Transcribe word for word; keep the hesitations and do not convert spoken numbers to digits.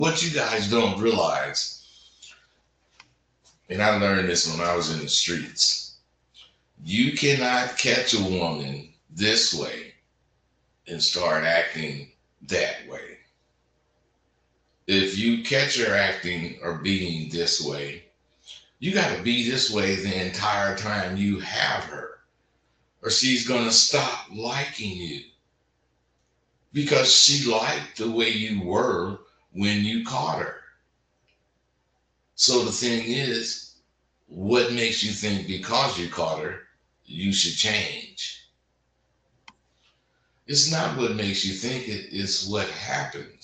What you guys don't realize, and I learned this when I was in the streets, you cannot catch a woman this way and start acting that way. If you catch her acting or being this way, you got to be this way the entire time you have her, or she's going to stop liking you because she liked the way you were when you caught her. So the thing is, what makes you think because you caught her, you should change? It's not what makes you think it, it's what happens.